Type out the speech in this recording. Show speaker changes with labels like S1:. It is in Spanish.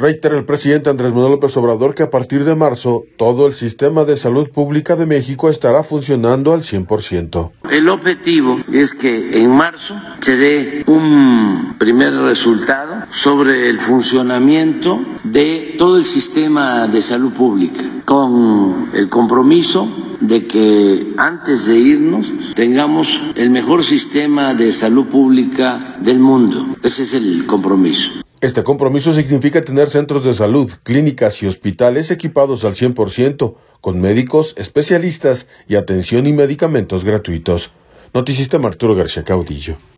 S1: Reitera el presidente Andrés Manuel López Obrador que a partir de marzo todo el sistema de salud pública de México estará funcionando al 100%.
S2: El objetivo es que en marzo se dé un primer resultado sobre el funcionamiento de todo el sistema de salud pública, con el compromiso de que antes de irnos tengamos el mejor sistema de salud pública del mundo. Ese es el compromiso.
S1: Este compromiso significa tener centros de salud, clínicas y hospitales equipados al 100%, con médicos, especialistas y atención y medicamentos gratuitos. Noticista Arturo García Caudillo.